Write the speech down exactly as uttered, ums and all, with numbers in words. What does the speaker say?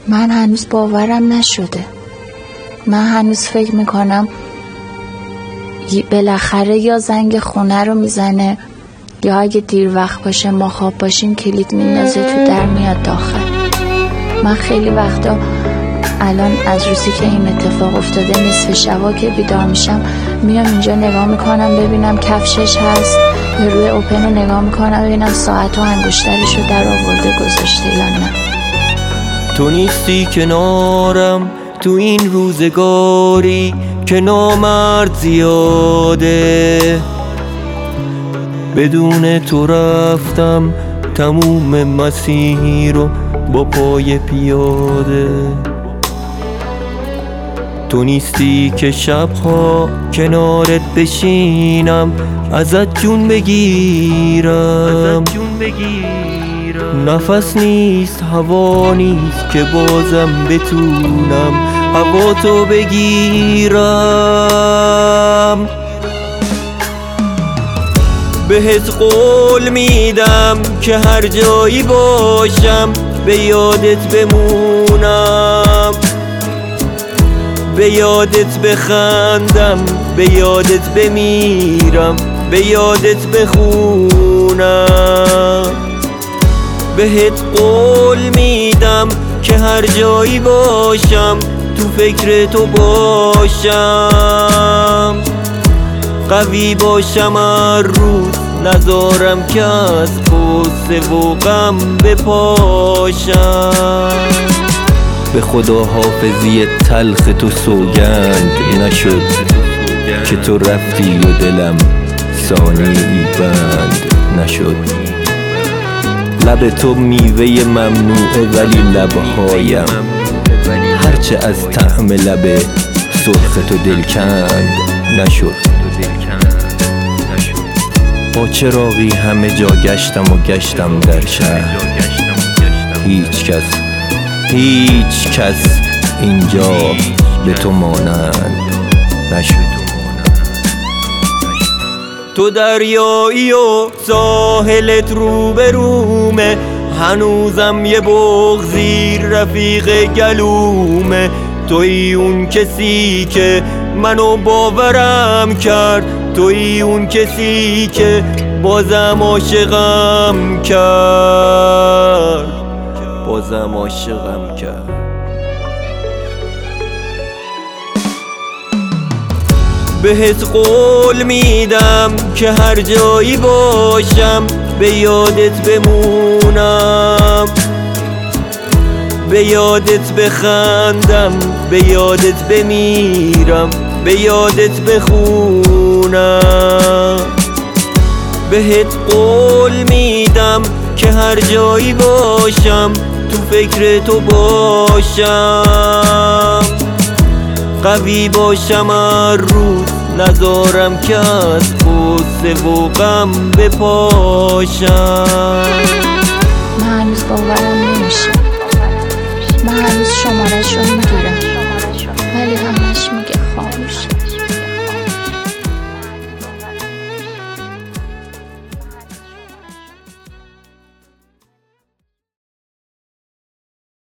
من هنوز باورم نشده. من هنوز فکر میکنم بالاخره یا زنگ خونه رو میزنه یا اگه دیر وقت باشه ما خواب باشیم کلید میندازه تو در میاد داخل. من خیلی وقتا الان از روزی که این اتفاق افتاده نصف شبا که بیدار میشم میام اینجا نگاه میکنم ببینم کفشش هست یا روی اوپن رو نگاه میکنم ببینم ساعت و انگشترش رو در آورده گذاشته یا نه. تو نیستی کنارم تو این روزگاری که نامرد زیاده، بدون تو رفتم تموم مسیر رو با پای پیاده. تو نیستی که شبها کنارت بشینم ازت جون بگیرم، نفس نیست هوا نیست که بازم بتونم هوا تو بگیرم. بهت قول میدم که هر جایی باشم به یادت بمونم، به یادت بخندم، به یادت بمیرم، به یادت بخونم. بهت قول میدم که هر جایی باشم تو فکر تو باشم، قوی باشم هر روز نذارم که از غصه و غم بپاشم. به خدا حافظی تلخ تو سوگند نشد که تو رفتی و دلم ثانیه‌ای بند نشد. لب تو میوه ممنوعه ولی لبهایم هرچه از طعم لب سرخ تو دلکند نشد. با چراغی همه جا گشتم و گشتم در شهر، هیچ کس هیچ کس اینجا به تو مانند نشد. تو دریایی و ساحلت رو به رومه، هنوزم یه بغضی رفیق گلومه. توی اون کسی که منو باورم کرد، توی اون کسی که بازم عاشقم کرد، بازم عاشقم کرد. بهت قول میدم که هر جایی باشم به یادت بمونم، به یادت بخندم، به یادت بمیرم، به یادت بخونم. بهت قول میدم که هر جایی باشم تو فکر تو باشم، قوی باشم هر روز نذارم که از غصه و غم بپاشم. من هنوز باورم نمیشه، من هنوز شمارش رو میگیرم